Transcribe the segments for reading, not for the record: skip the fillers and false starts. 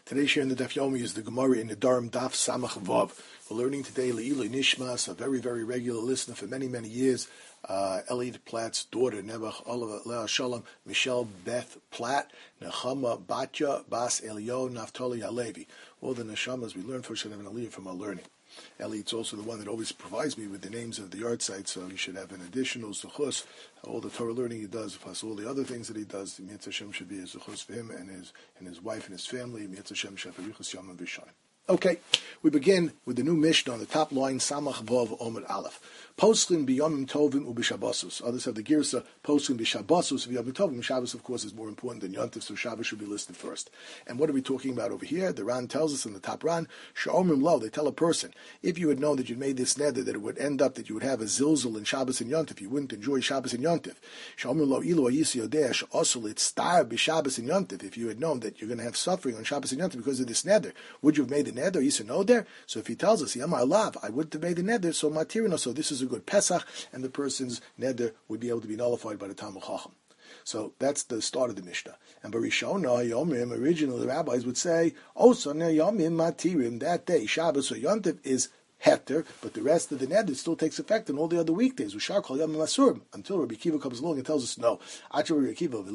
Today's share in the Daf Yomi is the Gemara in the Durham Daf Samach Vav. We're learning today Le'iloi Nishmas, a very, very regular listener for many, many years. Elliot Platt's daughter, Nebuch Oliver Leah Shalom, Michelle Beth Platt, Nechama Batya Bas Elio Naftali Halevi. All the neshamas we learn for should have an aliyah from our learning. Elliot's also the one that always provides me with the names of the yard sites, so he should have an additional zuchus. All the Torah learning he does, plus all the other things that he does, the Mitzvah Hashem should be a zuchus for him and his wife and his family. Mitzvah Hashem shafarichus yom and v'shaim. Okay, we begin with the new Mishnah on the top line, Samach Vav Omer Aleph. Postlin biyomim tovim ubishabasus. Others have the girsa postlin bishabasus biyomim tovim. Shabbos, of course, is more important than Yontif, so Shabbos should be listed first. And what are we talking about over here? The Ran tells us in the top Ran, Sha'omim lo, they tell a person, if you had known that you made this neder, that it would end up that you would have a zilzul in Shabbos and Yontif, you wouldn't enjoy Shabbos and Yontif. Sha'omim lo ilu ayisi yodeh she'osul itztar b'Shabbos and Yontif. If you had known that you're going to have suffering on Shabbos and Yontif because of this neder, would you have made the neder? You said no there. So if he tells us, Yamar Alav, I wouldn't have made the neder, so matirino, so this is a good Pesach, and the person's neder would be able to be nullified by the Talmud Chacham. So that's the start of the Mishnah. And Barishona Yomim, originally the rabbis would say, Osana Yomim Matirim, that day, Shabbos or Yontif is Heter, but the rest of the neder still takes effect on all the other weekdays. Until Rabbi Kiva comes along and tells us no. That a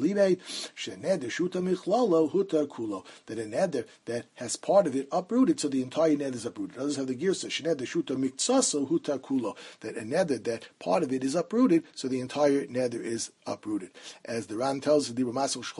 neder that has part of it uprooted, so the entire neder is uprooted. Others have the girsa that a neder that part of it is uprooted, so the entire neder is uprooted. As the Ran tells us, he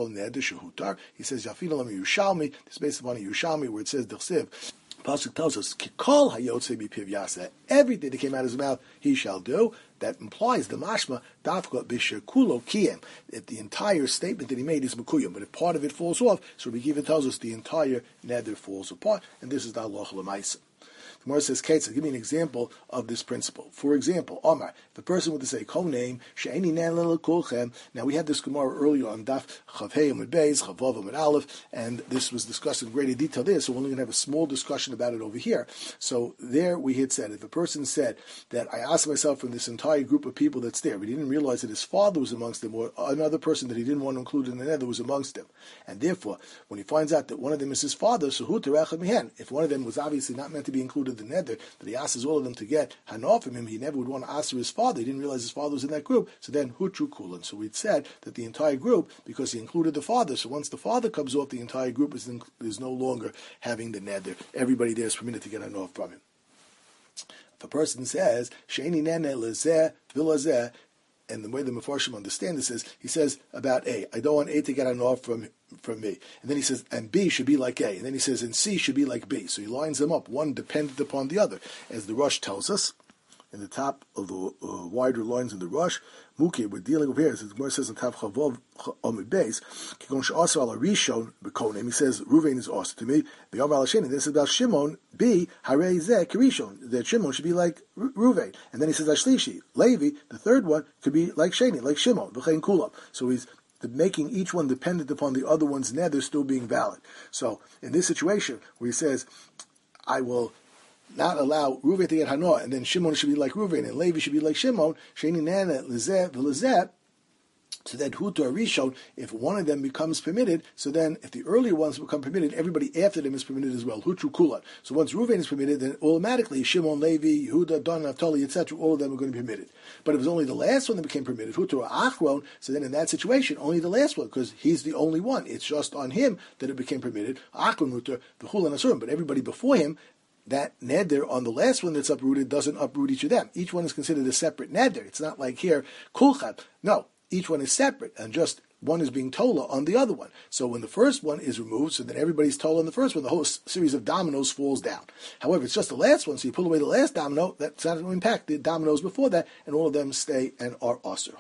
says Yushalmi. This is based upon a Yushalmi where it says D'chsiv. Pasuk tells us, "Kikol hayotze bipiv yaseh." Everything that came out of his mouth, he shall do. That implies the mashma dafka b'shekulo kiyem. That the entire statement that he made is mekuyim, but if part of it falls off, so Rabbi Kiva tells us the entire neder falls apart, and this is the halacha l'maisa. The Gemara says, Ketzah, give me an example of this principle. For example, Omar, the person would say, Kol name, she'eni nan kulchem. Now, we had this Gemara earlier on Daf Chavhei Amud Beis, Chavav Amud Aleph, and this was discussed in greater detail there, so we're only going to have a small discussion about it over here. So there we had said, if a person said that I asked myself from this entire group of people that's there, but he didn't realize that his father was amongst them, or another person that he didn't want to include in the nether was amongst them. And therefore, when he finds out that one of them is his father, so hu terechad mihen. If one of them was obviously not meant to be included the neder, that he asks all of them to get hana from him, he never would want to ask his father. He didn't realize his father was in that group. So then hutru kulan. So we'd said that the entire group, because he included the father, so once the father comes off, the entire group is no longer having the neder. Everybody there is permitted to get hana from him. If a person says sheini nene lezeh vilazeh, and the way the Mefarshim understand this is, he says about A, I don't want A to get an off from me. And then he says, and B should be like A. And then he says, and C should be like B. So he lines them up, one dependent upon the other. As the Rush tells us, in the top of the wider lines of the Rush, Muki, we're dealing with here, as the Gemara says in Tav Chavov Amud Beis, Kikon she'asar ala Rishon b'konim, he says, Ruvain is also to me, B'yom ala Sheni, this is about Shimon, B, Harei Zeh Kirishon, that Shimon should be like Ruvain. And then he says, Ashlishi, Levi, the third one, could be like Sheni, like Shimon, V'chein Kulam. So he's making each one dependent upon the other one's nether still being valid. So in this situation, where he says, I will not allow Reuven to get Hanoah, and then Shimon should be like Reuven, and Levi should be like Shimon, Sheni Nana, Lezeh, V'lezeh, so then Hutu Arishon, if one of them becomes permitted, so then if the earlier ones become permitted, everybody after them is permitted as well. Hutu Kulan. So once Reuven is permitted, then automatically Shimon, Levi, Yehuda, Don, Naphtali, etc., all of them are going to be permitted. But if it was only the last one that became permitted, Hutu Achron, so then in that situation, only the last one, because he's the only one. It's just on him that it became permitted. Achron Hutu, V'chulan Asurim, but everybody before him, that neder on the last one that's uprooted doesn't uproot each of them. Each one is considered a separate neder. It's not like here, kulchat. No, each one is separate, and just one is being tola on the other one. So when the first one is removed, so then everybody's tola on the first one, the whole series of dominoes falls down. However, it's just the last one, so you pull away the last domino, that's not going to impact the dominoes before that, and all of them stay and are asur.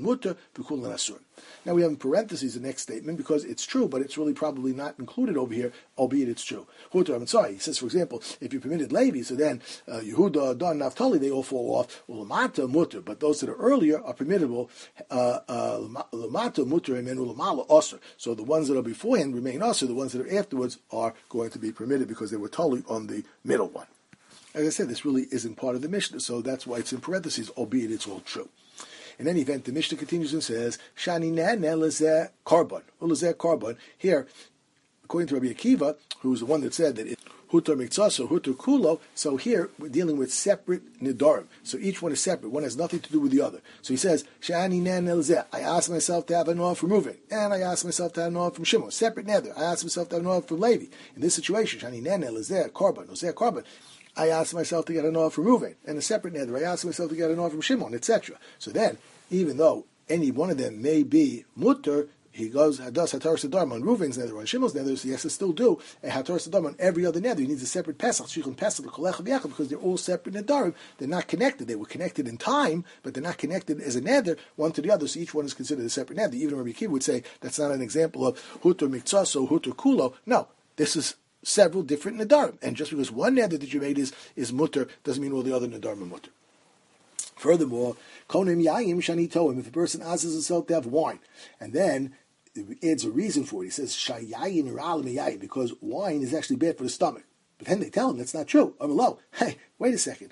Now we have in parentheses the next statement, because it's true, but it's really probably not included over here, albeit it's true. I'm sorry, he says, for example, if you permitted Levi, so then Yehuda, Don, Naphtali, they all fall off. Ulamata, mutter, but those that are earlier are permittable. Ulamata, mutter, and ulamala, asur. So the ones that are beforehand remain asur, the ones that are afterwards are going to be permitted because they were totally on the middle one. As I said, this really isn't part of the Mishnah, so that's why it's in parentheses, albeit it's all true. In any event, the Mishnah continues and says, Shani na lezeh karbon. Lezeh karbon. Here, according to Rabbi Akiva, who's the one that said that it Hutar Mikzaso, Hutar Kulo. So here we're dealing with separate Nidarim. So each one is separate. One has nothing to do with the other. So he says, Shani Nan Elzeh. I asked myself to have a Noah from Reuven, and I asked myself to have a Noah from Shimon. Separate nether. I asked myself to have a Noah from Levi. In this situation, Shani Nan Elzeh, Korban, Ozeh Korban. I asked myself to get a Noah from Reuven, and a separate nether. I asked myself to get a Noah from Shimon, etc. So then, even though any one of them may be mutter, he does Hataras Adarm on Reuven's nether, on Shimon's nether, so he has to still do a Hataras Adarm on every other nether. He needs a separate Pesach, Shechon Pesach, because they're all separate Nedarim. They're not connected. They were connected in time, but they're not connected as a nether, one to the other, so each one is considered a separate nether. Even Rabbi Akiva would say that's not an example of Hutur Mikzaso, Hutur Kulo. No, this is several different Nedarim. And just because one nether that you made is mutter, doesn't mean all the other Nedarim are mutter. Furthermore, Konim Yayim Shani Toim, if a person asks himself to have wine, and then adds a reason for it. He says, Shayayin Ral Miyayin, because wine is actually bad for the stomach. But then they tell him that's not true. Hey, wait a second.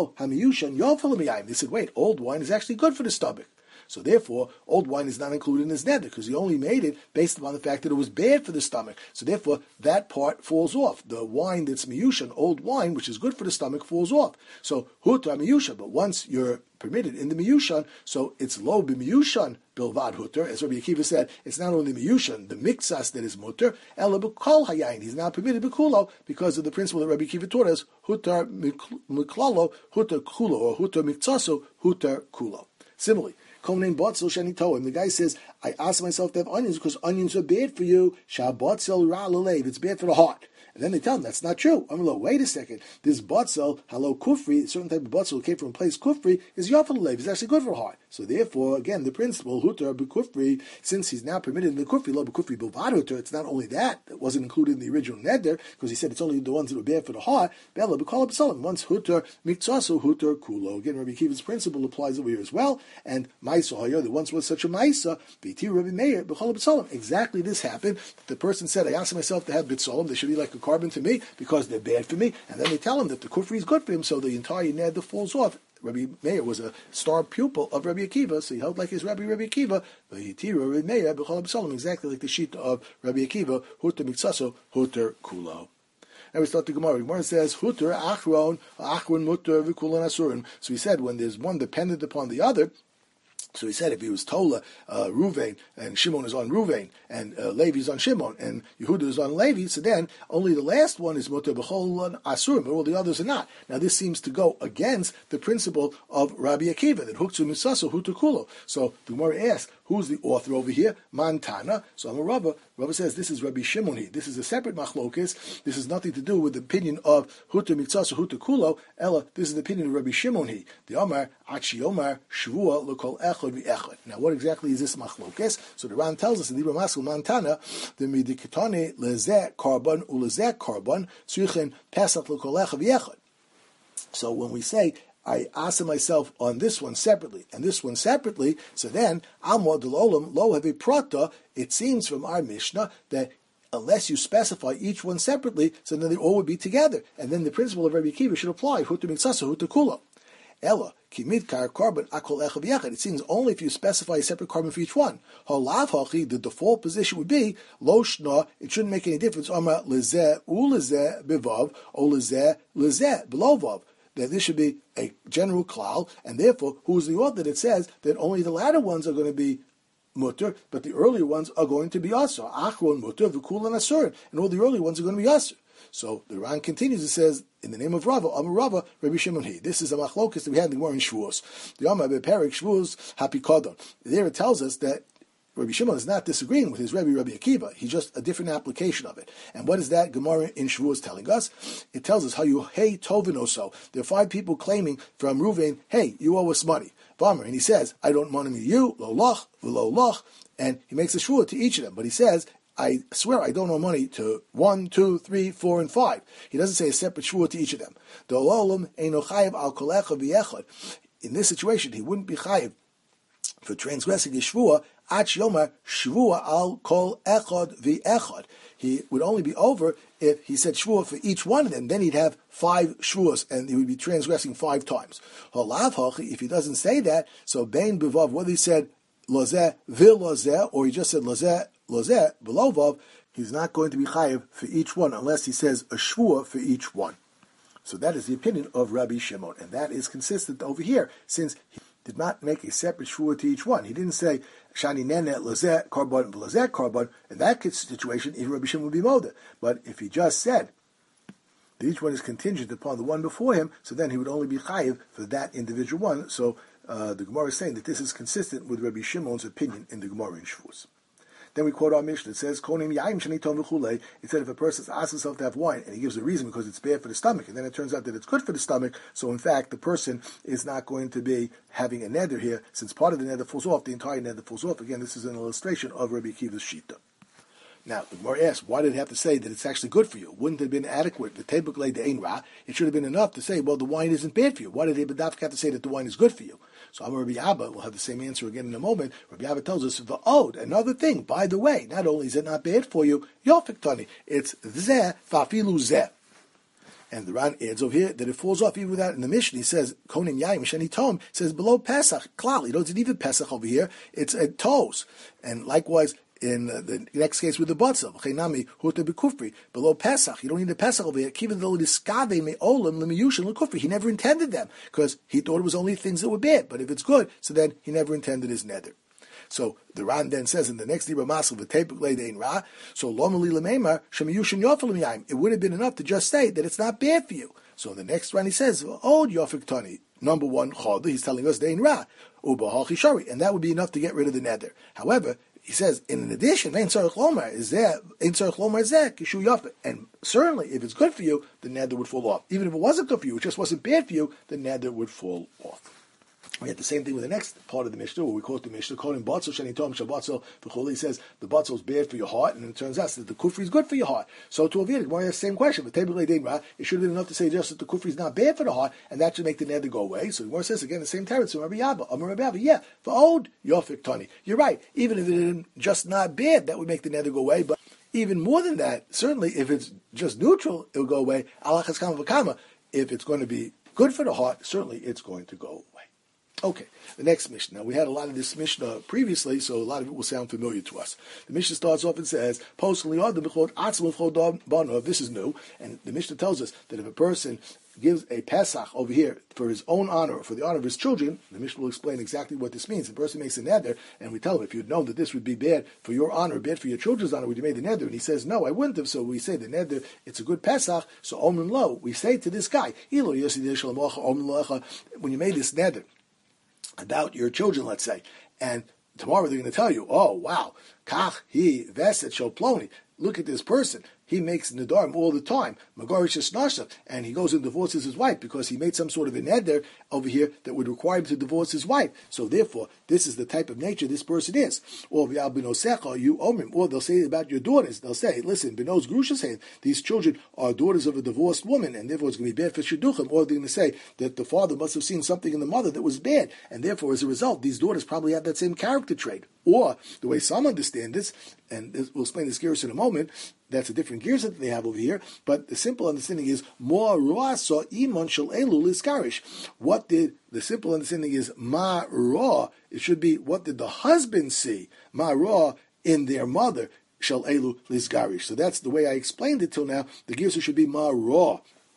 They said, wait, old wine is actually good for the stomach. So therefore, old wine is not included in his nether, because he only made it based upon the fact that it was bad for the stomach. So therefore, that part falls off. The wine that's miyushan, old wine, which is good for the stomach, falls off. So hutar miyushan, but once you're permitted in the miyushan, so it's lo b'miyushan bilvad hutar. As Rabbi Akiva said, it's not only miyushan, the mixas that is mutar, ela b'kol hayayin. He's now permitted b'kulo because of the principle that Rabbi Akiva taught us, hutar miklalo, hutar kulo, or hutar mikzaso, hutar kulo. Similarly, the guy says, I asked myself to have onions because onions are bad for you. It's bad for the heart. And then they tell him that's not true. Wait a second. This batzel, halo kufri, a certain type of batzel came from a place kufri, is yafal It's actually good for the heart. So therefore, again, the principle, hutar b'kufri, since he's now permitted in the kufri, lo b'kufri b'vad hutar, it's not only that wasn't included in the original neder, because he said it's only the ones that are bad for the heart, bella b'kol b'salim, once hutar mikzaso hutar kulo. Again, Rabbi Akiva's principle applies over here as well, and Maisa Hayah, there once was such a Maisa, B'ti Rabbi Meir, b'chol b'salim. Exactly this happened. The person said, I asked myself to have b'tsalim, they should be like a carbon to me, because they're bad for me, and then they tell him that the kufri is good for him, so the entire neder falls off. Rabbi Meir was a star pupil of Rabbi Akiva, so he held like his Rabbi Akiva, Rabbi Meir, exactly like the sheet of Rabbi Akiva, Huter Mikzaso, Huter Kulo. Now we start the Gemara. The Gemara says, Huter, Achron, Mutter, Vikulan Asurin. So he said, when there's one dependent upon the other, so he said if he was Tola, Ruvain, and Shimon is on Ruvain, and Levi is on Shimon, and Yehuda is on Levi, so then only the last one is Mutter B'chol Asurim, but all the others are not. Now this seems to go against the principle of Rabbi Akiva, that Hukzu Misaso Hutu Kulo. So the Gemara asks, who's the author over here? Mantana. So I'm a Rava. Rava says this is Rabbi Shimon. This is a separate machlokes. This has nothing to do with the opinion of Hutu Mikzaso Hutu Kulo. Ella, this is the opinion of Rabbi Shimon. The Omar Achi Omar Shvua L'Kol Echad V'Echad. Now, what exactly is this machlokes? So the Ran tells us in Libra Maskul Mantana the Midikitane Lezeh Korban Ulezeh Korban Tzrichen Pesach L'Kol Echad V'Echad. So when we say I asked myself on this one separately and this one separately, so then Amod Olam Lo Have Prata. It seems from our Mishnah that unless you specify each one separately, so then they all would be together, and then the principle of Rabbi Akiva should apply. Hutu Mikzaso Hutu Kulo. Ella Kimidkar Korban Akol Echad V'Echad. It seems only if you specify a separate carbon for each one. Halav Hachi, the default position would be Lo Shna. It shouldn't make any difference. Amar Lezeh Ulezeh Bevav or Lezeh Below Vav. That this should be a general klal, and therefore, who is the author that says that only the latter ones are going to be mutter, but the earlier ones are going to be asur. Achron mutter, v'kulan asur, and all the earlier ones are going to be asur. So the Ran continues. It says, in the name of Rava, Amar Rava, Rabbi Shimon Hi. This is a machlokas that we had in the Gemara in Shavuos. The Amar bePerik Shavuos Hapikodon. There it tells us that Rabbi Shimon is not disagreeing with his Rabbi Akiva. He's just a different application of it. And what is that Gemara in Shavuos telling us? It tells us how you hey tovinoso. There are 5 people claiming from Ruvain, hey, you owe us money. V'amar, and he says, I don't want money to you, lo loch, v'lo loch, and he makes a shvua to each of them. But he says, I swear I don't owe money to 1, 2, 3, 4, and 5. He doesn't say a separate shvua to each of them. In this situation, he wouldn't be chayiv for transgressing his shvua. Ach yomar shvua al kol echad v'echad. He would only be over if he said shvua for each one of them. Then he'd have 5 shvuas, and he would be transgressing 5 times. Holav hachi, if he doesn't say that, so bein bevav, whether he said lozeh vil lozeh, or he just said lozeh below vav, he's not going to be chayiv for each one unless he says a shvua for each one. So that is the opinion of Rabbi Shimon, and that is consistent over here, since he did not make a separate shvua to each one. He didn't say shani nenet lazet korban v'lazet korban. In that situation, even Rabbi Shimon would be moda. But if he just said that each one is contingent upon the one before him, so then he would only be chayiv for that individual one. So the Gemara is saying that this is consistent with Rabbi Shimon's opinion in the Gemara in Shavuos. Then we quote our Mishnah. It says, "Konim yaim shenitom v'chulei." It said if a person asks himself to have wine, and he gives a reason because it's bad for the stomach, and then it turns out that it's good for the stomach, so in fact the person is not going to be having a neder here, since part of the neder falls off, the entire neder falls off. Again, this is an illustration of Rabbi Akiva's shita. Now, the Gemara asks, why did it have to say that it's actually good for you? Wouldn't it have been adequate? The tebuk lei de'ein ra. It should have been enough to say, well, the wine isn't bad for you. Why did Ibn Dafka have to say that the wine is good for you? So Amar Rabbi Abba, we'll have the same answer again in a moment. Rabbi Abba tells us, the ode, another thing, by the way, not only is it not bad for you, yofik tani, it's zeh fafilu zeh. And the Ran adds over here that it falls off even without, in the Mishnah, he says, Konim Yaim Sheni Tom, says below Pesach, klal, you don't need even Pesach over here, it's a toes. And likewise, in the next case with the Batzel, Chenami Huta Bekufri, below Pesach, you don't need the Pesach over here, even though it is Skave Me'olam Lemiyushin Lekufri, he never intended them, because he thought it was only things that were bad, but if it's good, so then he never intended his neder. So the Ran then says in the next Dibra Masel v'tepuk leidein ra. So lomali lemeimar shemiyushin yofel miyayim. It would have been enough to just say that it's not bad for you. So in the next Ran he says od yofik tani. Number one chod. He's telling us dein ra ubahal chishari, and that would be enough to get rid of the neder. However, he says in addition, vein tzarich lomar is there. Ein tzarich lomar is there kishu yofik. And certainly, if it's good for you, the neder would fall off. Even if it wasn't good for you, it just wasn't bad for you, the neder would fall off. We had the same thing with the next part of the Mishnah, where we quote the Mishnah, calling Batzel Shani Tom Shabbatzel V'chol. He says the Batzel is bad for your heart, and it turns out that the Kufri is good for your heart. So to avoid it, we have the same question. But it should have been enough to say just that the Kufri is not bad for the heart, and that should make the neder go away. So the Gemara says again the same territory. So Rabbi Abba, yeah, for old Yofik Tani, you're right. Even if it's just not bad, that would make the neder go away. But even more than that, certainly if it's just neutral, it will go away. Alachas Kama V'Kama. If it's going to be good for the heart, certainly it's going to go away. Okay, the next Mishnah. Now, we had a lot of this Mishnah previously, so a lot of it will sound familiar to us. The Mishnah starts off and says, this is new, and the Mishnah tells us that if a person gives a Pesach over here for his own honor, or for the honor of his children, the Mishnah will explain exactly what this means. The person makes a neder, and we tell him, if you'd known that this would be bad for your honor, bad for your children's honor, would you made the neder? And he says, no, I wouldn't have. So we say the neder, it's a good Pesach, so Omrim Lo, we say to this guy, when you made this neder about your children, let's say, and tomorrow they're going to tell you, oh, wow, kach hi veset shel ploni, look at this person. He makes nedarim all the time, magarish nashach, and he goes and divorces his wife because he made some sort of a neder over here that would require him to divorce his wife. So therefore, this is the type of nature this person is. Or you omrim, or they'll say about your daughters. They'll say, listen, benos grusha, these children are daughters of a divorced woman, and therefore it's going to be bad for shidduchim. Or they're going to say that the father must have seen something in the mother that was bad, and therefore, as a result, these daughters probably have that same character trait. Or the way some understand this, and we'll explain this gears in a moment. That's a different gears that they have over here, but the simple understanding is ma ra sa iman shel elu liskarish. What did the simple understanding is ma ra? It should be what did the husband see ma ra in their mother shel elu liskarish. So that's the way I explained it till now. The gears should be ma ra.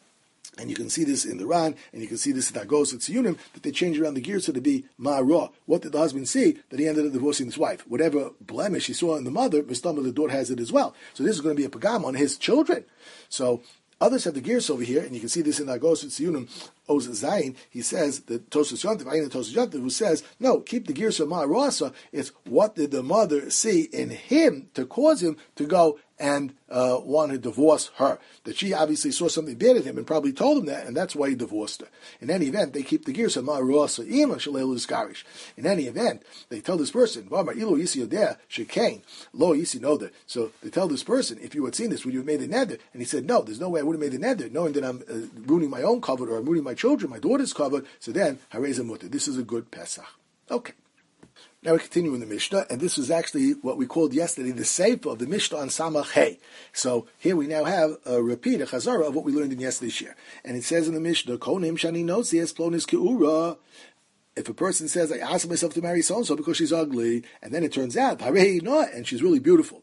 And you can see this in the Ran, and you can see this in Agos Tziyunim, that they change around the gears so to be ma'ara. What did the husband see? That he ended up divorcing his wife. Whatever blemish he saw in the mother, Mistama, the daughter has it as well. So this is going to be a pagam on his children. So others have the gears over here, and you can see this in Agos Tziyunim, Oz Zayin. He says, the Tosas Yontiv, Ayin Tosas Yontiv, who says, no, keep the gears of ma'arasa. It's what did the mother see in him to cause him to go and want to divorce her. That she obviously saw something bad in him and probably told him that, and that's why he divorced her. In any event, they keep the gears of ma'arasa ima shalelu skarish. In any event, they tell this person, Vamar ilo yisi yodeh shekain lo yisi noder. So they tell this person, if you had seen this, would you have made a neder? And he said, no, there's no way I would have made a neder, knowing that I'm ruining my own covered or I'm ruining my children, my daughter's covered. So then, hareza mutter. This is a good Pesach. Okay. Now we continue in the Mishnah, and this was actually what we called yesterday the Sefer of the Mishnah on Samach Hey. So here we now have a repeat, a chazara of what we learned in yesterday's year. And it says in the Mishnah, Konim shani notzies plonis keura. If a person says, I asked myself to marry so-and-so because she's ugly, and then it turns out, and she's really beautiful.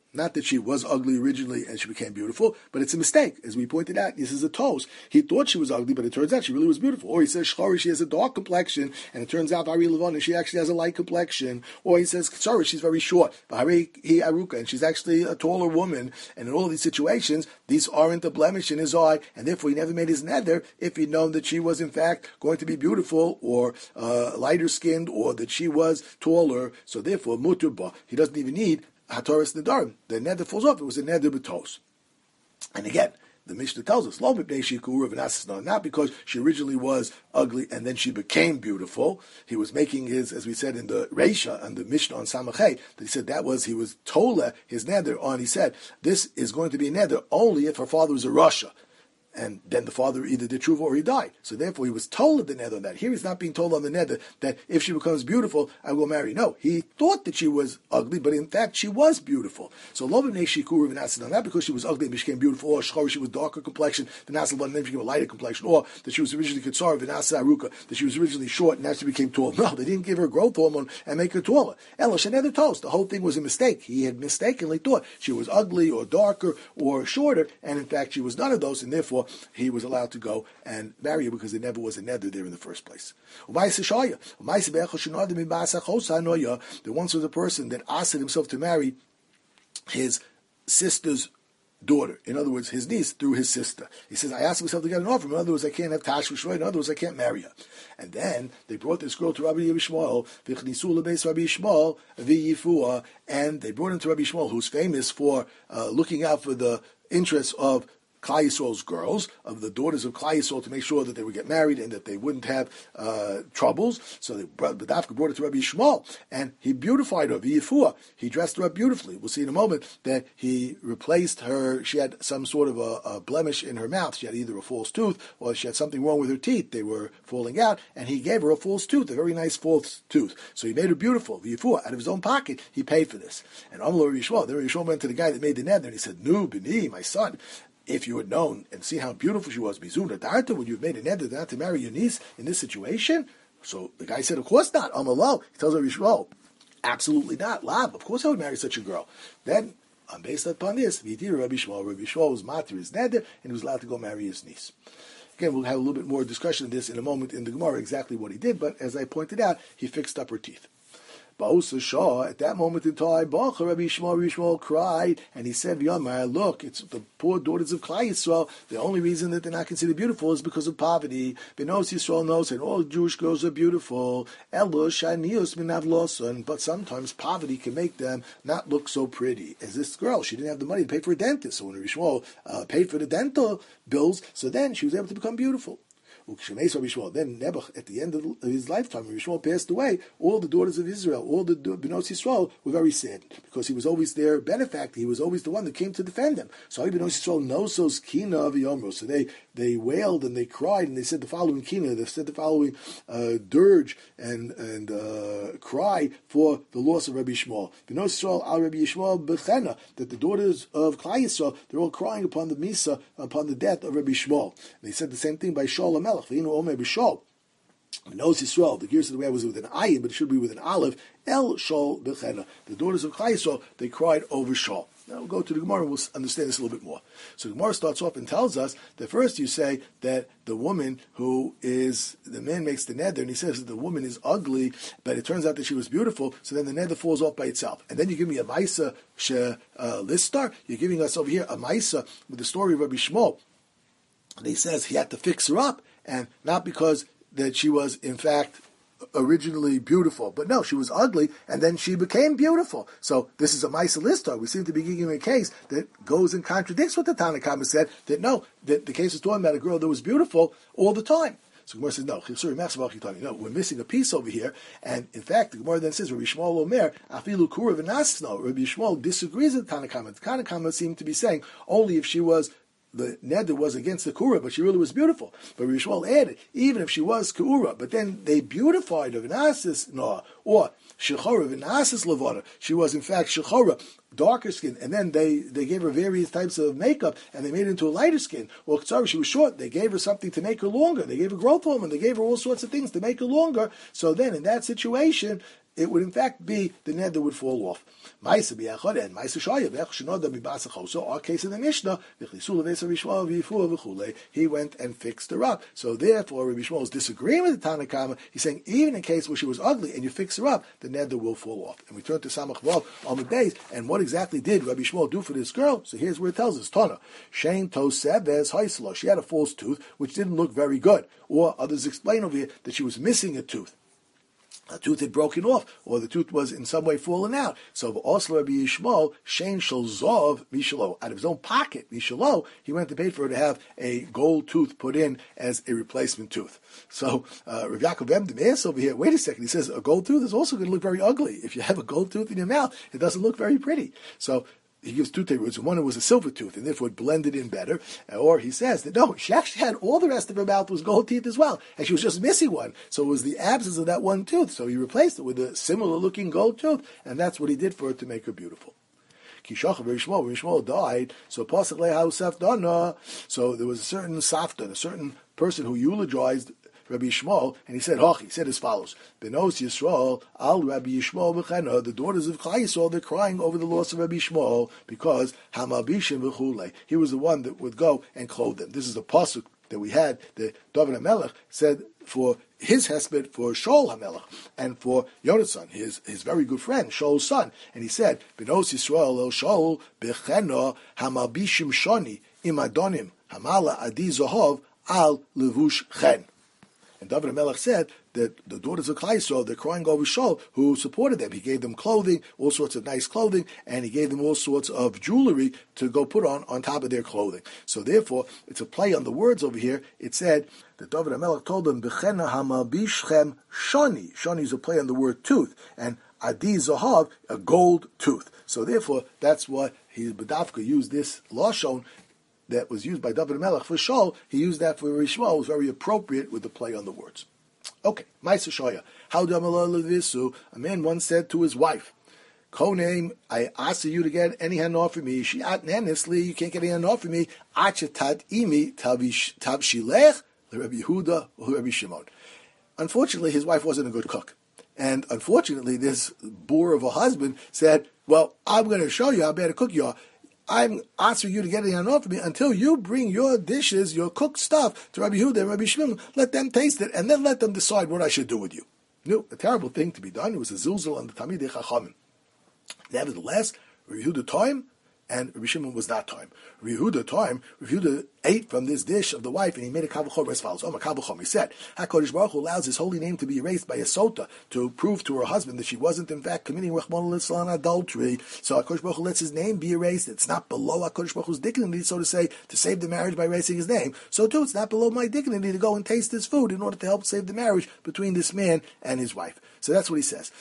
Not that she was ugly originally and she became beautiful, but it's a mistake. As we pointed out, this is a toast. He thought she was ugly, but it turns out she really was beautiful. Or he says, Shchari, she has a dark complexion, and it turns out, Ari Levon, she actually has a light complexion. Or he says, sorry, she's very short, Bahari Aruka, and she's actually a taller woman. And in all of these situations, these aren't a blemish in his eye, and therefore he never made his neder if he'd known that she was in fact going to be beautiful, or lighter skinned, or that she was taller. So therefore, muturba, he doesn't even need Hataras Nedarim. The neder falls off. It was a neder betos. And again, the Mishnah tells us, Lo mipnei shikura v'nasas, not because she originally was ugly and then she became beautiful. He was making his, as we said in the Reisha and the Mishnah on Samachay, that he said he was tola his neder on. He said, this is going to be a neder only if her father was a Rasha. And then the father either did tshuva or he died. So therefore he was told the neder on that. Here he's not being told on the neder that if she becomes beautiful, I will marry. No, he thought that she was ugly, but in fact she was beautiful. So lo b'nei shikura v'nasas, not because she was ugly and she became beautiful, or shchor, she was darker complexion, v'nasas and then she became a lighter complexion, or that she was originally katsar, v'nasas aruka, that she was originally short and now she became tall. No, they didn't give her growth hormone and make her taller. Elosh another toast. The whole thing was a mistake. He had mistakenly thought she was ugly or darker or shorter, and in fact she was none of those, and therefore he was allowed to go and marry her because there never was a neder there in the first place. There once was a person that asked himself to marry his sister's daughter. In other words, his niece through his sister. He says, I asked myself to get an offer. In other words, I can't have Tash V'Shvoy. In other words, I can't marry her. And then they brought this girl to Rabbi Yishmael, and they brought him to Rabbi Yishmael, who's famous for looking out for the interests of Klal Yisrael's girls, of the daughters of Klal Yisrael, to make sure that they would get married and that they wouldn't have troubles. So the Dafka brought it to Rabbi Yishmael, and he beautified her, v'yifua. He dressed her up beautifully. We'll see in a moment that he replaced her. She had some sort of a blemish in her mouth. She had either a false tooth or she had something wrong with her teeth. They were falling out, and he gave her a false tooth, a very nice false tooth. So he made her beautiful, v'yifua. Out of his own pocket, he paid for this. And Amar Rabbi Yishmael, then Rabbi Yishmael went to the guy that made the neder, and he said, Nu, b'ni, my son, if you had known and seen how beautiful she was, Bizuna Darta, would you have made an neder not to marry your niece in this situation? So the guy said, of course not. Amallah. He tells Rabbi Yishmael, absolutely not. Lav, of course I would marry such a girl. Then, based upon this, Rabbi Yishmael was matir his neder, and he was allowed to go marry his niece. Again, we'll have a little bit more discussion of this in a moment in the Gemara, exactly what he did, but as I pointed out, he fixed up her teeth. At that moment in time, Rabbi Yishmael cried, and he said, look, it's the poor daughters of Klal Yisrael. The only reason that they're not considered beautiful is because of poverty. Benos Yisrael knows that all Jewish girls are beautiful. But sometimes poverty can make them not look so pretty. As this girl, she didn't have the money to pay for a dentist. So when Rabbi Yishmael paid for the dental bills, so then she was able to become beautiful. Then Nebuch, at the end of his lifetime, when Yishmael passed away, all the daughters of Israel, all the Benos Yisrael, were very sad because he was always their benefactor. He was always the one that came to defend them. So Benos Yisrael knows those kina of Yomro. So they wailed and they cried and they said the following kina. They said the following dirge and cry for the loss of Rabbi Yishmael. Benos Yisrael al Rabbi Yishmael bechena, that the daughters of Klal Yisrael, they're all crying upon the misa, upon the death of Rabbi Yishmael. They said the same thing by Shaul HaMelech. Knows Yisrael. The gears of the way was with an ayin, but it should be with an olive. El Shaul bechena. The daughters of Klal Yisrael, they cried over Shaul. Now we'll go to the Gemara and we'll understand this a little bit more. So the Gemara starts off and tells us that first you say that the woman the man makes the neder, and he says that the woman is ugly, but it turns out that she was beautiful, so then the neder falls off by itself. And then you give me a Maisa Listar, you're giving us over here a Maisa with the story of Rabbi Yishmael. And he says he had to fix her up, and not because that she was, in fact, originally beautiful. But no, she was ugly, and then she became beautiful. So this is a Maisa Listar. We seem to be giving a case that goes and contradicts what the Tanna Kama said, that no, that the case is talking about a girl that was beautiful all the time. So Gemara says, no, we're missing a piece over here. And in fact, the Gemara then says, Rabbi Yishmael Omer, Afilu Kura v'Nasno. Rabbi Yishmael disagrees with the Tanna Kama. The Tanna Kama seemed to be saying only if she was, the neder was against the Kura, but she really was beautiful. But Rabbi Yishmael added, even if she was Kura, but then they beautified her, V'Nasis no, or Shechora V'Nasis Levada. She was in fact Shechora, darker skin, and then they gave her various types of makeup, and they made her into a lighter skin. Or sorry, she was short, they gave her something to make her longer. They gave her growth hormone, they gave her all sorts of things to make her longer. So then, in that situation, it would in fact be the neder would fall off. Ma'isa bi'achad and Ma'isa shaya so our case in the Mishnah, he went and fixed her up. So therefore, Rabbi Yishmael is disagreeing with the Tanakama. He's saying even in case where she was ugly and you fix her up, the neder will fall off. And we turn to Samach Vav on the base, and what exactly did Rabbi Yishmael do for this girl? So here's where it tells us, Tana, Shein Tosebes Haisla. She had a false tooth, which didn't look very good. Or others explain over here that she was missing a tooth. A tooth had broken off, or the tooth was in some way fallen out. So, also Rabbi Yishmael, Shein Shalzov Mishalo, out of his own pocket, Mishalo, he went to pay for her to have a gold tooth put in as a replacement tooth. So, Rav Yaakov Emdim over here, wait a second, he says a gold tooth is also going to look very ugly. If you have a gold tooth in your mouth, it doesn't look very pretty. So, he gives two teruts. One was a silver tooth, and therefore it blended in better. Or he says that no, she actually had all the rest of her mouth was gold teeth as well, and she was just missing one. So it was the absence of that one tooth. So he replaced it with a similar looking gold tooth, and that's what he did for her to make her beautiful. Kishach Rishmael died, so Pasach Leha Safdana. So there was a certain Safdan, a certain person who eulogized Rabbi Yishmael, and he said, he said as follows, Benos Yisrael, al Rabbi Yishmael b'chena, the daughters of Klal Yisrael, they're crying over the loss of Rabbi Yishmael, because Hamabishim v'chulei, he was the one that would go and clothe them. This is a pasuk that we had, that David HaMelech said for his husband, for Shaul HaMelech, and for Yonasan, his very good friend, Shaul's son. And he said, Benos Yisrael el Shaul b'chena, Hamabishim shoni, im adonim, hamala adi zohov, al levush chen. And David HaMelech said that the daughters of Klal Yisrael, they're crying over Shaul, who supported them. He gave them clothing, all sorts of nice clothing, and he gave them all sorts of jewelry to go put on top of their clothing. So therefore, it's a play on the words over here. It said that David HaMelech told them, B'chena hamabishchem shoni. Shoni is a play on the word tooth, and adi zahav, a gold tooth. So therefore, that's why Badavka used this lashon that was used by David HaMelech for Shaul. He used that for Rishmael. It was very appropriate with the play on the words. Okay, Ma'aser Shoya. How Levisu? A man once said to his wife, Konem, I ask you to get any hand off for me. She honestly, you can't get any hand off for me. Achetat imi tavshilech Rabbi Yehuda or Rabbi Shimon. Unfortunately, his wife wasn't a good cook. And unfortunately, this boor of a husband said, well, I'm going to show you how bad a cook you are. I'm asking you to get it on off of me until you bring your dishes, your cooked stuff to Rabbi Yehuda and Rabbi Shimon. Let them taste it, and then let them decide what I should do with you. No, a terrible thing to be done. It was a zilzal on the Talmidei Chachamim. Nevertheless, Rabbi Yehuda time, and Rabbi Shimon was not time. Rabbi Yehuda ate from this dish of the wife, and he made a kal v'chomer as follows. Kal v'chomer, he said, HaKadosh Baruch Hu allows his holy name to be erased by a sota to prove to her husband that she wasn't in fact committing Rachmana litzlan adultery. So HaKadosh Baruch Hu lets his name be erased. It's not below HaKadosh Baruch Hu's dignity, so to say, to save the marriage by erasing his name. So too, it's not below my dignity to go and taste this food in order to help save the marriage between this man and his wife. So that's what he says.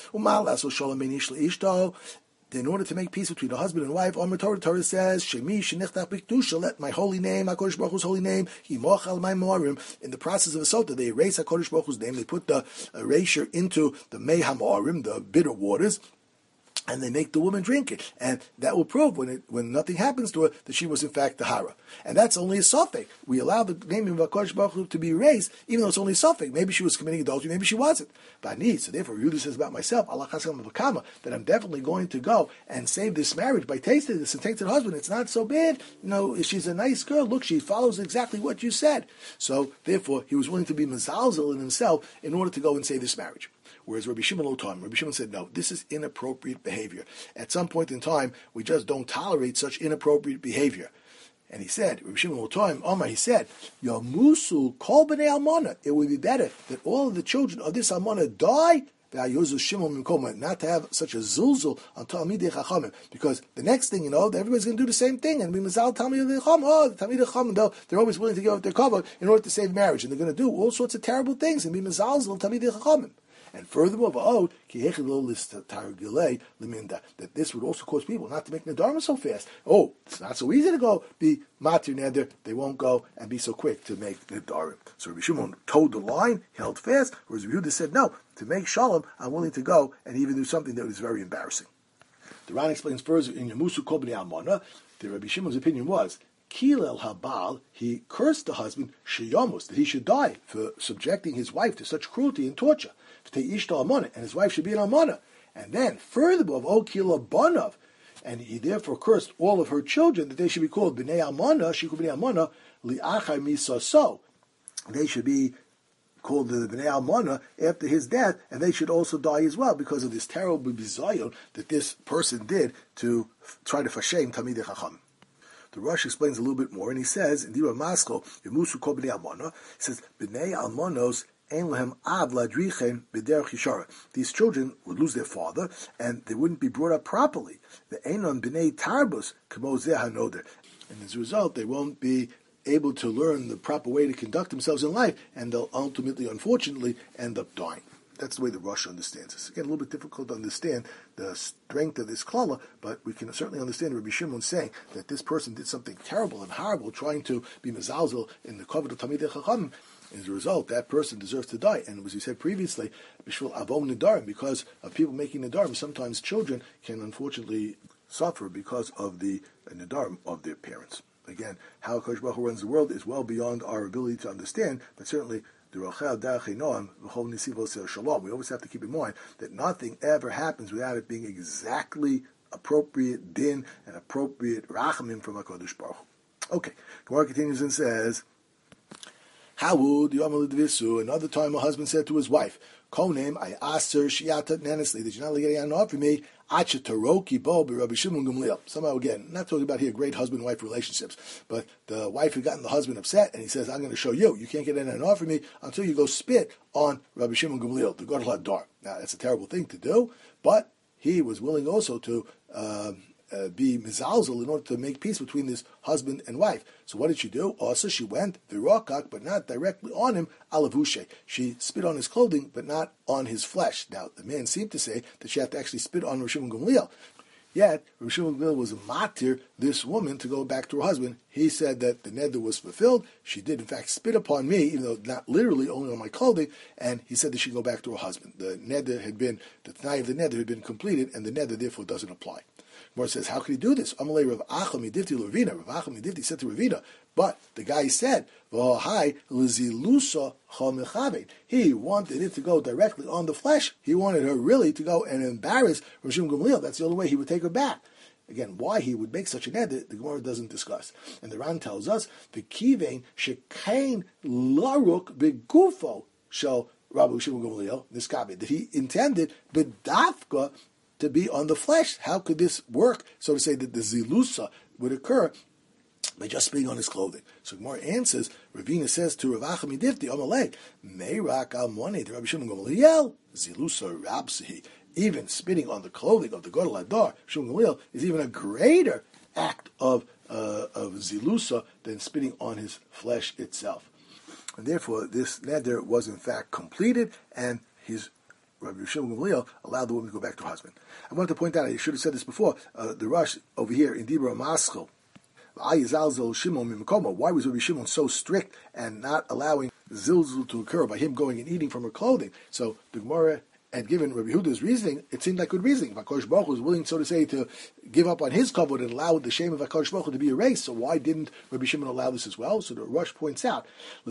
In order to make peace between the husband and wife, Torah says, Shemi shenichtach b'kedusha, let my holy name, HaKadosh Baruch Hu's holy name, yimoch al my morim. In the process of a sota, they erase HaKadosh Baruch Hu's name, they put the erasure into the mei hamorim, the bitter waters, and they make the woman drink it. And that will prove, when nothing happens to her, that she was in fact tahara. And that's only a suffix. We allow the name of HaKadosh Baruch Hu to be erased, even though it's only a suffix. Maybe she was committing adultery, maybe she wasn't. But so therefore, Yehuda says about myself, that I'm definitely going to go and save this marriage by tasting this and take to the husband. It's not so bad. She's a nice girl. Look, she follows exactly what you said. So therefore, he was willing to be mezalzel in himself in order to go and save this marriage. Whereas Rabbi Shimon said, no, this is inappropriate behavior. At some point in time, we just don't tolerate such inappropriate behavior. And he said, Rabbi Shimon he said, Yamusu kol b'nei almana. It would be better that all of the children of this almana die, not to have such a zulzul on Talmidei Chachamim. Because the next thing everybody's going to do the same thing and be Mazal Talmidei Chachamim. The Talmidei Chachamim, they're always willing to give up their cover in order to save marriage. And they're going to do all sorts of terrible things and be Mazal Talmidei Chachamim. And furthermore, that this would also cause people not to make Nedarim so fast. Oh, it's not so easy to go be Matir Neder. They won't go and be so quick to make Nedarim. So Rabbi Shimon toed the line, held fast, whereas Rabbi Yehuda said, no, to make Shalom, I'm willing to go and even do something that is very embarrassing. The Ran explains further in Yamusu Kol B'nei Almana, that Rabbi Shimon's opinion was, Kilel habal, he cursed the husband, sheyomus, that he should die for subjecting his wife to such cruelty and torture. And his wife should be an almana. And then, furthermore, O Kila Bonav, and he therefore cursed all of her children that they should be called B'nei Almana, Shiku B'nei Almana, Li'achar Misaso. They should be called the B'nei Almana after his death, and they should also die as well because of this terrible bizayon that this person did to try to shame Talmidei Chacham. The Rosh explains a little bit more, and he says, in Dibra Maskal, Yemusu Kol B'nei Almana, he says, B'nei Almanos, these children would lose their father, and they wouldn't be brought up properly. The Einon B'nei Tarbus Hanoder, and as a result, they won't be able to learn the proper way to conduct themselves in life, and they'll ultimately, unfortunately, end up dying. That's the way the Rosh understands this. Again, a little bit difficult to understand the strength of this klala, but we can certainly understand Rabbi Shimon saying that this person did something terrible and horrible, trying to be mezalzel in the kavod of Talmidei Chacham. As a result, that person deserves to die. And as we said previously, b'shvil avon nedarim, because of people making nedarim, sometimes children can unfortunately suffer because of the nedarim of their parents. Again, how HaKadosh Baruch Hu runs the world is well beyond our ability to understand, but certainly we always have to keep in mind that nothing ever happens without it being exactly appropriate din and appropriate rachamim from HaKadosh Baruch Hu. Okay, Gemara continues and says, how would another time a husband said to his wife, Konem, I asked her, Shiata Nanisli, did you not get an offer for me? Achataroki Bo Rabbi Shimon Gamliel. Somehow again, not talking about here great husband-wife relationships, but the wife had gotten the husband upset, and he says, I'm going to show you. You can't get an offer for me until you go spit on Rabbi Shimon Gamliel, the Gadol Hadar. Now, that's a terrible thing to do, but he was willing also to be mizalzel in order to make peace between this husband and wife. So what did she do? Also, she went virokak, but not directly on him, alavushe. She spit on his clothing, but not on his flesh. Now, the man seemed to say that she had to actually spit on Rosh Shimon Gamliel. Yet, Rosh Shimon Gamliel was matir this woman to go back to her husband. He said that the neder was fulfilled. She did, in fact, spit upon me, even though not literally, only on my clothing, and he said that she go back to her husband. The t'nai of the neder had been completed, and the neder therefore doesn't apply. Gemara says, how could he do this? Amalei Rav Acha Midifti Ravina. Rav Acha Midifti said to Ravina, but the guy said, he wanted it to go directly on the flesh. He wanted her really to go and embarrass Rosh Shimon Gamliel. That's the only way he would take her back. Again, why he would make such an edit, the Gemara doesn't discuss. And the Ran tells us, V'kivein shekain laruk begufo shel Rabbi Shimon Gamliel, niskabe, that he intended bedafka to be on the flesh. How could this work? So to say that the zilusa would occur by just being on his clothing. So Gemara answers, Ravina says to Rav Acha Midifti, Amalei, Meirak Almoni, the Rabbi Shimon Gamliel, zilusa rabsihi. Even spitting on the clothing of the Gadol Hadar, Shimon Gamliel, is even a greater act of zilusa than spitting on his flesh itself. And therefore, this neder was in fact completed, and his Rabbi Shimon Gamliel allowed the woman to go back to her husband. I wanted to point out, I should have said this before, the Rosh over here in Dibra Maschel, why was Rabbi Shimon so strict and not allowing zilzul to occur by him going and eating from her clothing? So the Gemara had given Rabbi Huda's reasoning, it seemed like good reasoning. HaKadosh Baruch Hu was willing, so to say, to give up on his kavod and allow the shame of HaKadosh Baruch Hu to be erased. So why didn't Rabbi Shimon allow this as well? So the Rosh points out,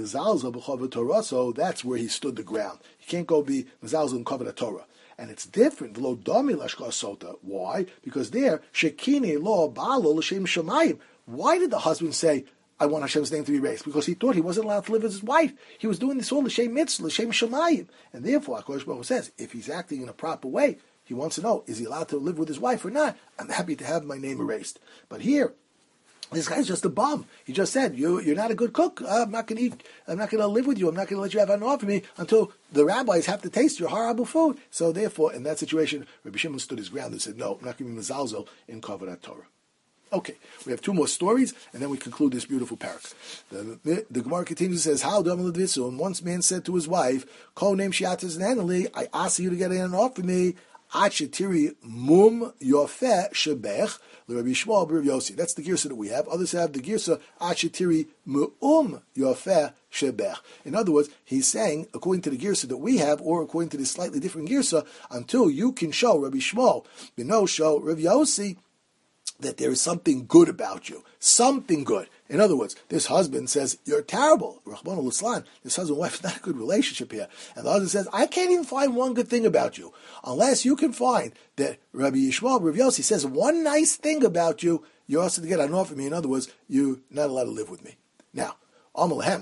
so that's where he stood the ground. He can't go be mezalzel in kavod Torah. And it's different. Why? Because there, shekine lo balo l'shem shamayim. Why did the husband say, I want Hashem's name to be erased? Because he thought he wasn't allowed to live with his wife. He was doing this all l'shem mitzvah, l'shem shamayim. And therefore, HaKadosh Baruch Hu says, if he's acting in a proper way, he wants to know, is he allowed to live with his wife or not? I'm happy to have my name erased. But here, this guy's just a bum. He just said, you're not a good cook. I'm not going to eat. I'm not going to live with you. I'm not going to let you have an offer for me until the rabbis have to taste your horrible food. So therefore, in that situation, Rabbi Shimon stood his ground and said, no, I'm not going to be mezalzel in Kavod Torah. Okay, we have two more stories, and then we conclude this beautiful parak. The Gemara continues and says, how and once man said to his wife, Ko name shiatas nanali, I ask you to get an offer for me. Achetiri mum yofeh shebech l'Rabbi Shmuel b'Rav Yossi. That's the girsa that we have. Others have the girsa achetiri mu'um yofeh shebech. In other words, he's saying, according to the girsa that we have, or according to this slightly different girsa, until you can show Rabbi Shmuel, show Rav Yossi, that there is something good about you. Something good. In other words, this husband says, you're terrible. Rahman al-Islam, this husband and wife is not a good relationship here. And the husband says, I can't even find one good thing about you. Unless you can find that Rabbi Yishmael, Rabbi Yossi says one nice thing about you, you're also to get an offer from me. In other words, you're not allowed to live with me. Now, Amalahem.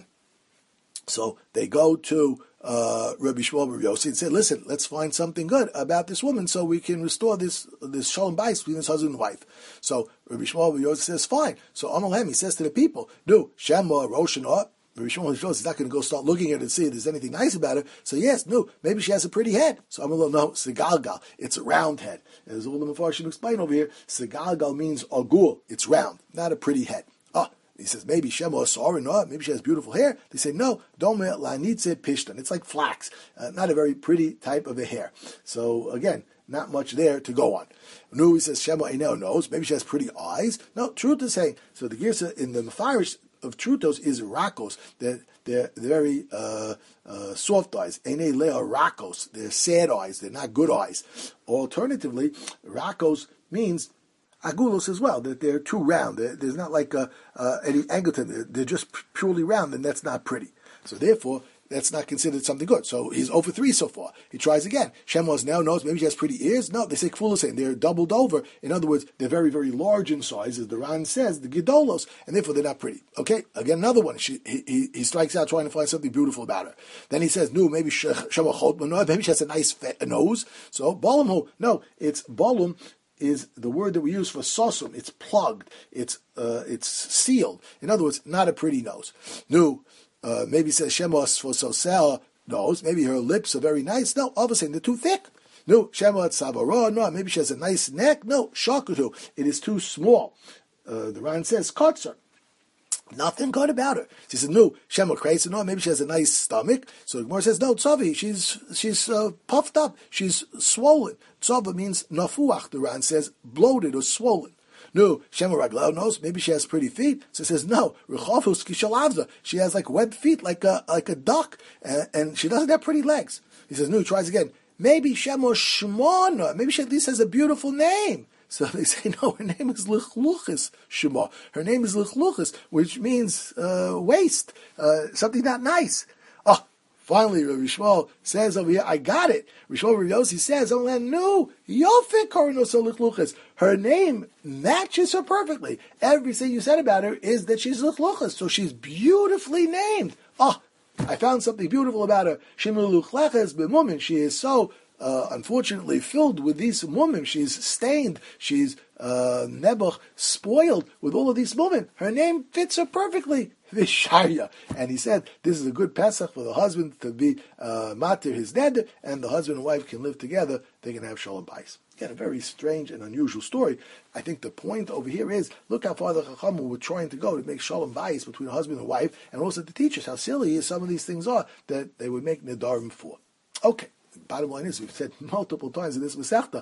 So they go to Rabbi Shmuel Rabbi Yossi and say, listen, let's find something good about this woman so we can restore this shalom bayis between this husband and wife. So Rabbi Shmuel Rabbi Yossi says, fine. So Amalhem, he says to the people, do Shema Roshanah. Rabbi Shmuel Rabbi Yossi is not going to go start looking at it and see if there's anything nice about her. So yes, no, maybe she has a pretty head. So Amalhem, no, Segalgal, it's a round head. As all the Mefarshim explain over here, Segalgal means agul, it's round, not a pretty head. He says, maybe Shema Asar, maybe she has beautiful hair. They say, no, Dome Lanitze Pishtan. It's like flax, not a very pretty type of a hair. So again, not much there to go on. No, he says, Shema Einel knows, maybe she has pretty eyes. No, truth is saying, so the Girsa in the Mefarish of Truthos is Rakos. They're very soft eyes. Einei Lea Rakos. They're sad eyes. They're not good eyes. Alternatively, Rakos means agulos as well, that they're too round. There's not like any angle to them. They're just purely round, and that's not pretty. So therefore, that's not considered something good. So he's 0 for 3 so far. He tries again. Shemos now knows maybe she has pretty ears. No, they say kfulos, and they're doubled over. In other words, they're very, very large in size, as the Ran says, the gidolos, and therefore they're not pretty. Okay, again, another one. He strikes out trying to find something beautiful about her. Then he says, no, maybe maybe she has a nice nose. So balam, no, it's balam is the word that we use for sosum. It's plugged. It's sealed. In other words, not a pretty nose. No, maybe says Shemos for sosel nose. Maybe her lips are very nice. No, all of a sudden they're too thick. No, Shemot Savara. No, maybe she has a nice neck. No, Shakutu. It is too small. The Ran says Kotzer. Nothing good about her. She says, no, Shema crazy. No, maybe she has a nice stomach. So the Gemara says, no, Tzavi, she's puffed up. She's swollen. Tzava means nafuach. The Ran says bloated or swollen. No, Shema Raglau knows. Maybe she has pretty feet. So it says, no, Rechavus Kishalavza. She has like webbed feet, like a duck, and she doesn't have pretty legs. He says, no, he tries again. Maybe Shema Shmona. Maybe she at least has a beautiful name. So they say, no, her name is Lichluchis Shema. Her name is Lichluchis, which means waste, something not nice. Oh, finally, Rabbi Shmuel says over here, I got it. Rabbi Shmuel Rabbi Yossi says, oh, no, Yofik Koronoso Lichluchis. Her name matches her perfectly. Everything you said about her is that she's Lichluchis, so she's beautifully named. Oh, I found something beautiful about her. Shemu Luchleches B'mumin. She is so unfortunately filled with these mumim. She's stained, she's nebuch, spoiled with all of these mumim. Her name fits her perfectly. Visharya. And he said, this is a good Pesach for the husband to be matir his neder, and the husband and wife can live together. They can have shalom bayis. Again, a very strange and unusual story. I think the point over here is, look how far the Chachamim were trying to go to make shalom bayis between a husband and wife, and also to teach us how silly some of these things are that they would make nedarim for. Okay. Bottom line is, we've said multiple times in this Masechta,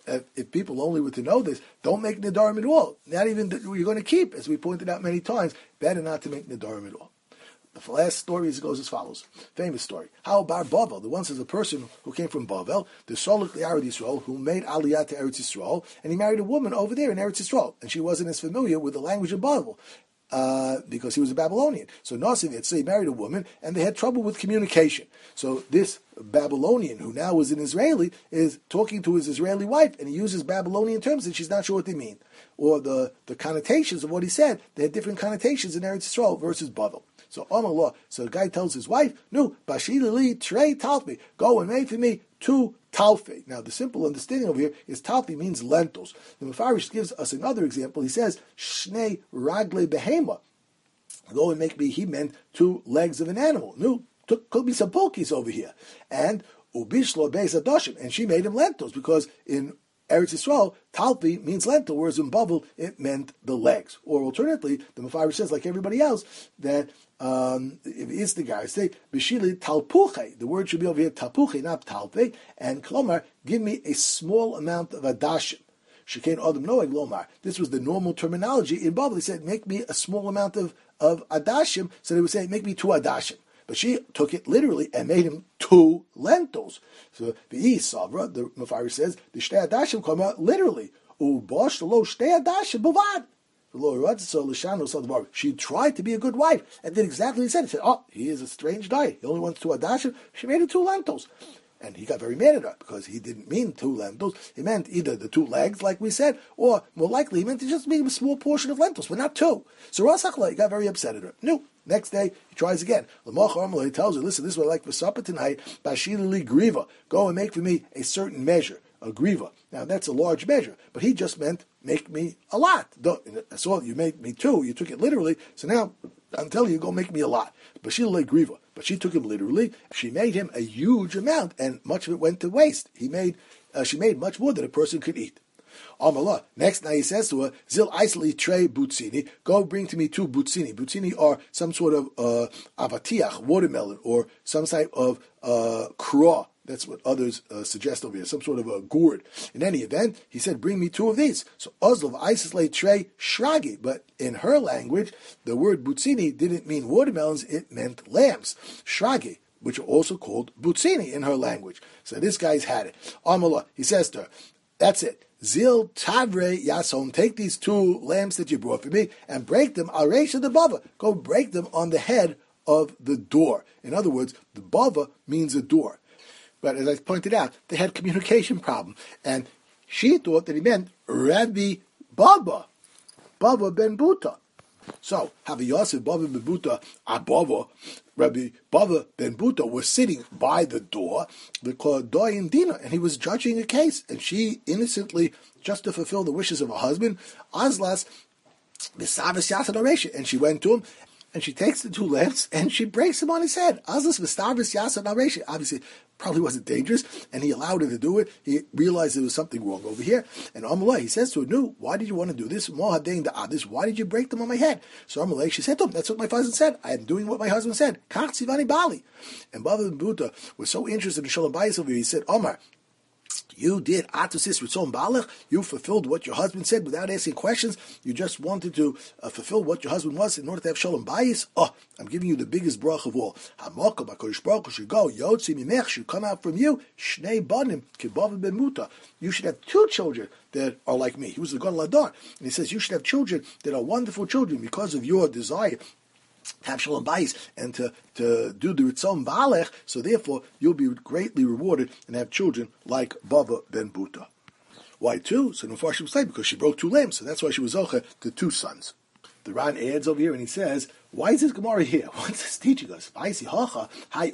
if people only were to know this, don't make Nedarim at all. Not even that you're going to keep, as we pointed out many times, better not to make Nedarim at all. The last story goes as follows. Famous story. How Bar Bavel, the once is a person who came from Bavel, the Solach Li'arid Yisrael, who made Aliyah to Eretz Yisrael, and he married a woman over there in Eretz Yisrael, and she wasn't as familiar with the language of Bavel. Because he was a Babylonian. So Nasiv, so he married a woman, and they had trouble with communication. So this Babylonian, who now was an Israeli, is talking to his Israeli wife, and he uses Babylonian terms, and she's not sure what they mean. Or the connotations of what he said, they had different connotations in Eretz Yisrael versus Bavel. So Amallah, so the guy tells his wife, no, Bashili Trey Talfi, go and make for me 2 talfi. Now, the simple understanding over here is talfi means lentils. The Mefarish gives us another example. He says, Shnei ragle behema. Go and make me, he meant 2 legs of an animal. No, could be some pokis over here. And ubishlo beis adoshim. And she made him lentils, because in Eretz Yisrael, talfi means lentil, whereas in Bavel, it meant the legs. Or alternatively, the Mefarish says, like everybody else, that if it's the guy, say, Bishili talpuche. The word should be over here, talpuche, not talpe. And klomar, give me a small amount of adashim. Shekain Adam Noeg Lomar. This was the normal terminology in Bavel. He said, make me a small amount of adashim. So they would say, make me 2 adashim. But she took it literally and made him 2 lentils. So the Savra, the Mefarish says, the shtei adashim come out literally. Ubosh lo shtei adashim bavad. She tried to be a good wife and did exactly what he said. He said, "Oh, he is a strange guy. He only wants 2 adashim." She made it 2 lentils. And he got very mad at her because he didn't mean 2 lentils. He meant either the 2 legs, like we said, or more likely he meant to just make a small portion of lentils, but not 2. So Ras Achla, he got very upset at her. No. Next day, he tries again. He tells her, listen, this is what I like for supper tonight. Bashili griva. Go and make for me a certain measure, a griva. Now, that's a large measure, but he just meant make me a lot. That's all. You made me 2. You took it literally. So now, I'm telling you, go make me a lot. Bashili griva. But she took him literally. She made him a huge amount, and much of it went to waste. She made much more than a person could eat. Amala. Next night he says to her, Zil Isli Trey Butzini, go bring to me 2 Butzini. Butzini are some sort of avatiach, watermelon, or some type of craw. That's what others suggest over here, some sort of a gourd. In any event, he said, bring me 2 of these. So Oslov Islay Trey Shragi. But in her language, the word Butzini didn't mean watermelons, it meant lambs. Shragi, which are also called Butzini in her language. So this guy's had it. Amala, he says to her, that's it. Zil Tavre Yason, take these 2 lamps that you brought for me and break them, Aresha the Bava. Go break them on the head of the door. In other words, the Bava means a door. But as I pointed out, they had communication problem. And she thought that he meant Rabbi Baba ben Buta. So, Havi Yosef Baba ben Buta, Abava, Rabbi Baba ben Buta was sitting by the door, the Kodoyin Dina, and he was judging a case. And she innocently, just to fulfill the wishes of her husband, Azlas, Misavis Yasan Aresha, and she went to him, and she takes the 2 lamps, and she breaks them on his head. Azlas Misavis Yasan Aresha, obviously, probably wasn't dangerous, and he allowed her to do it. He realized there was something wrong over here. And Amalei, he says to her, no, why did you want to do this? Why did you break them on my head? So Amalei, she said to him, that's what my husband said. I am doing what my husband said. Kach Tzivani Bali. And Bava ben Buta was so interested in Shalom Bayis over here, he said, Omar, you did Atusis Ritzon Balach. You fulfilled what your husband said without asking questions. You just wanted to fulfill what your husband was in order to have Shalom Bayis. Oh, I'm giving you the biggest brach of all. Hamakah b'Kodesh Baruch Hu should go. Yotzi mimech should come out from you. Shnei banim kibava ben muta. You should have 2 children that are like me. He was the Gadol Hador, and he says you should have children that are wonderful children because of your desire to have Shalom Bayis and to do the Ritzon Baalech, so therefore you'll be greatly rewarded and have children like Bava ben Buta. Why 2? So Nufarshim say because she broke 2 lamps, so that's why she was Zocha to 2 sons. The Ran adds over here and he says, why is this Gemara here? What's this teaching us? The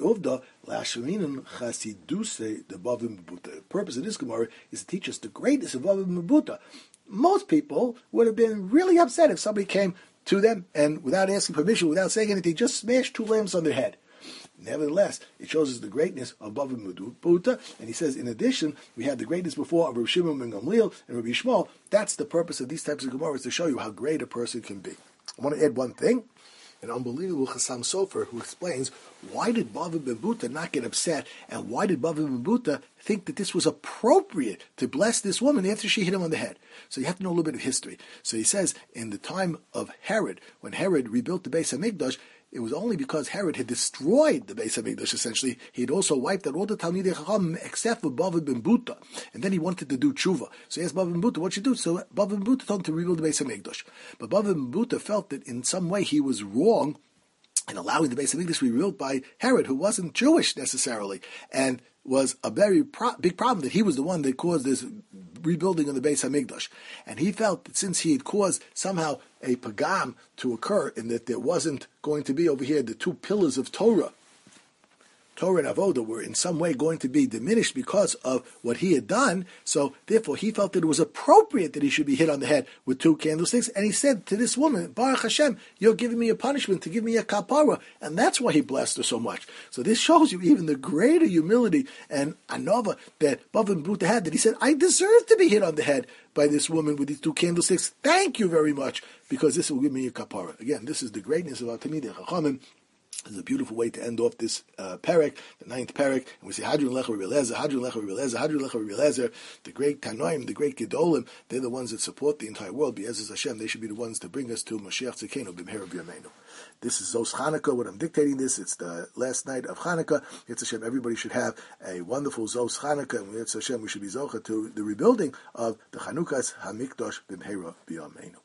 purpose of this Gemara is to teach us the greatness of Bava ben Buta. Most people would have been really upset if somebody came to them, and without asking permission, without saying anything, just smash 2 lamps on their head. Nevertheless, it shows us the greatness of Bava ben Buta, and he says, in addition, we had the greatness before of Rabbi Shimon ben Gamliel and Rabbi Shmuel. That's the purpose of these types of Gemaras, to show you how great a person can be. I want to add one thing. An unbelievable Chassam Sofer who explains why did Bava ben Buta not get upset, and why did Bava ben Buta think that this was appropriate to bless this woman after she hit him on the head. So you have to know a little bit of history. So he says, in the time of Herod, when Herod rebuilt the Beis HaMikdash, it was only because Herod had destroyed the Beis HaMikdash, essentially. He had also wiped out all the Talmidei Chacham except for Bava ben Buta. And then he wanted to do tshuva. So he asked Bava ben Buta, what should you do? So Bava ben Buta told him to rebuild the Beis HaMikdash. But Bava ben Buta felt that in some way he was wrong in allowing the Beis HaMikdash to be rebuilt by Herod, who wasn't Jewish necessarily, and was a very big problem that he was the one that caused this rebuilding of the Beis HaMikdash. And he felt that since he had caused somehow a pagam to occur, and that there wasn't going to be over here the 2 pillars of Torah and Avodah were in some way going to be diminished because of what he had done, so therefore he felt that it was appropriate that he should be hit on the head with 2 candlesticks, and he said to this woman, Baruch Hashem, you're giving me a punishment to give me a kapara, and that's why he blessed her so much. So this shows you even the greater humility and anova that Bava ben Buta had, that he said, I deserve to be hit on the head by this woman with these 2 candlesticks. Thank you very much, because this will give me a kapara. Again, this is the greatness of our Talmidei Chachamim. This is a beautiful way to end off this parak, the 9th parak, and we say Hadron Lecha Rabbi Eliezer, Hadron Lecha Rabbi Eliezer, Hadron Lecha Rabbi Eliezer. The great Tanoim, the great Gedolim, they're the ones that support the entire world. Be'ezus Hashem, they should be the ones to bring us to Mashiach Tzidkeinu b'mehera b'yameinu. This is Zos Chanukah. When I'm dictating this, it's the last night of Chanukah. Yetz Hashem, everybody should have a wonderful Zos Chanukah, and Yetz Hashem, we should be zocha to the rebuilding of the Chanukas Hamikdash b'mehera b'yameinu.